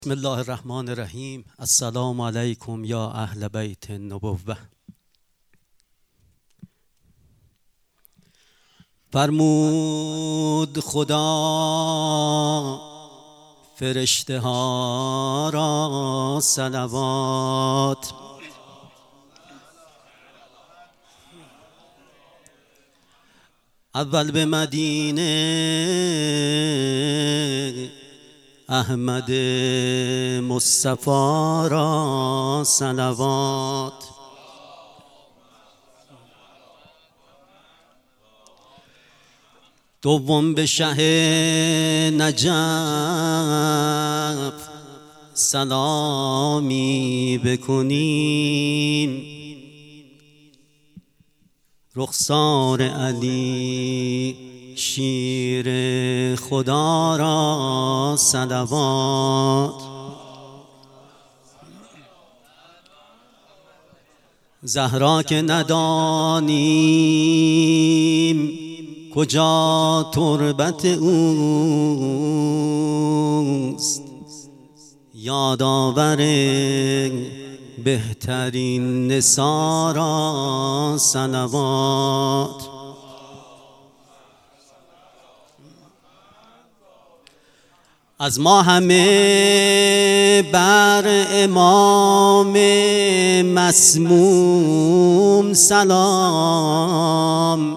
بسم الله الرحمن الرحیم. السلام علیکم یا اهل بیت النبوة. فرمود خدا فرشته ها را صلوات، اول به مدینه احمد مصطفی را صلوات، دوم به شه نجف سلامی بکنیم، رخسار علی شیر خدا را صلوات، زهرا که ندانیم کجا تربت اوست، یادآور بهترین نسا را صلوات، از ما همه بر امام مسموم سلام،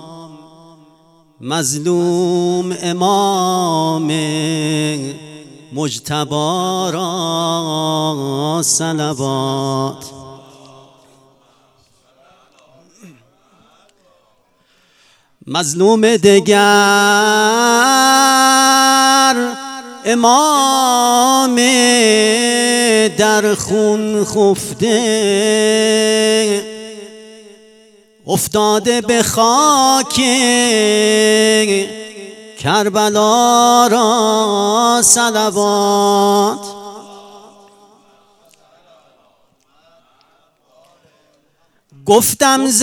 مظلوم امام مجتبی را صلوات، مظلوم دگر امام در خون خفته، افتاده به خاک کربلا را صلوات، گفتم ز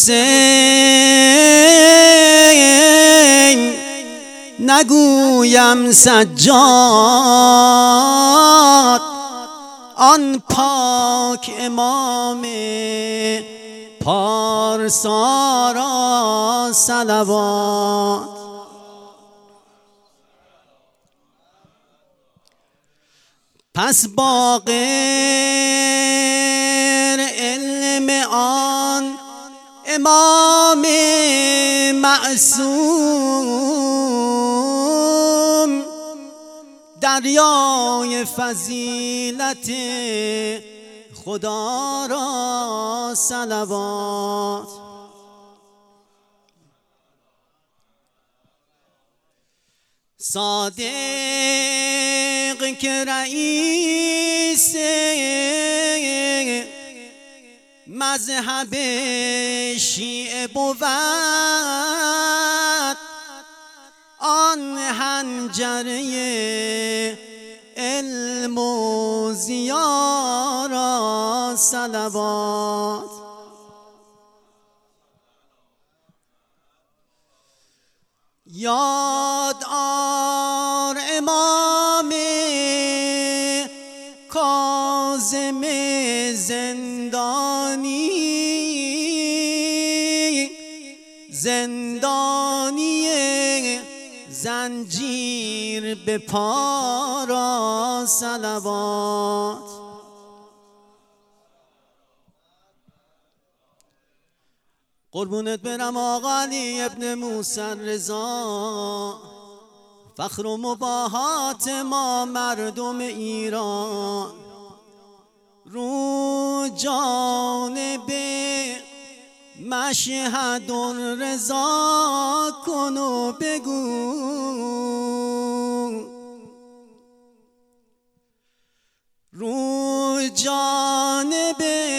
حسین نگویم سجاد، آن پاک امام پارسا را صلوات، پس با غیر علم آن امام معصوم، دریای فضیلت خدا را صلوات، صادق که رئیس مذهب شیعه بود، آن حنجره علم و ضیا را صلوات، یاد آر امام کاظم زندانی زنجیر به پا را صلوات، قربونت برم آقا علی ابن موسی رضا، فخر و مباهات ما مردم ایران، رو جانب مشهد رضا کن و بگو، رو جانب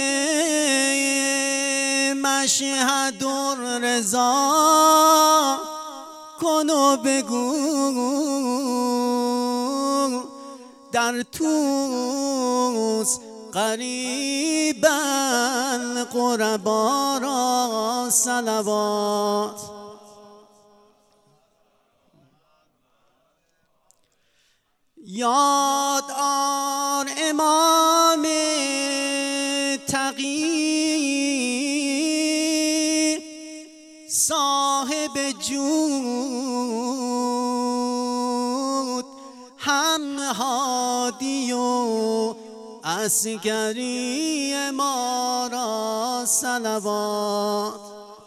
مشهد رضا کن و بگو، در توس قریب القربا را صلوات، یاد آر امام تقی صاحب جود هم هادی و عسکری ما را صلوات.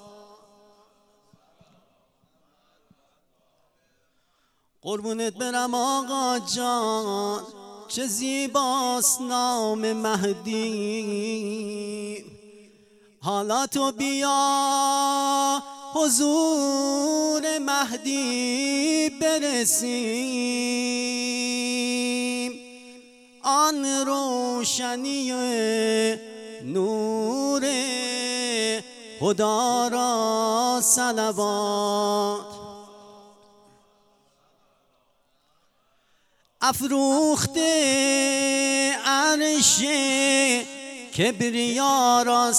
قربونت برم آقا جان، چه زیباست نام مهدی. حالا تو بیا حضور مهدی برسیم، آن روشنی نور خدا را صلوات. افروخته عرش کبریا را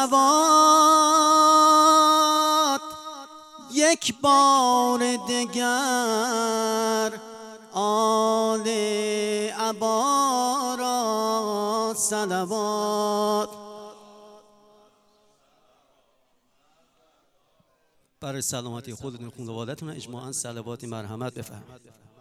صلوات، یک بار دگر آل عبا را صلوات. برای سلامتی خودتون و خانواده‌تون اجماعاً صلوات مرحمت بفرمایید.